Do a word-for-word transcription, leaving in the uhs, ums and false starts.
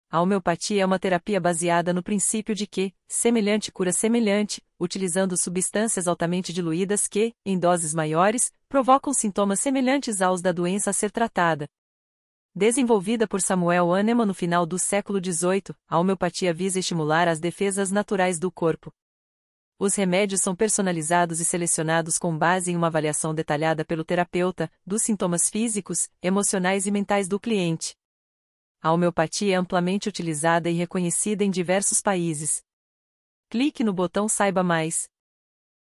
A homeopatia é uma terapia baseada no princípio de que, semelhante cura semelhante, utilizando substâncias altamente diluídas que, em doses maiores, provocam sintomas semelhantes aos da doença a ser tratada. Desenvolvida por Samuel Hahnemann no final do século dezoito, a homeopatia visa estimular as defesas naturais do corpo. Os remédios são personalizados e selecionados com base em uma avaliação detalhada pelo terapeuta, dos sintomas físicos, emocionais e mentais do cliente. A homeopatia é amplamente utilizada e reconhecida em diversos países. Clique no botão Saiba Mais.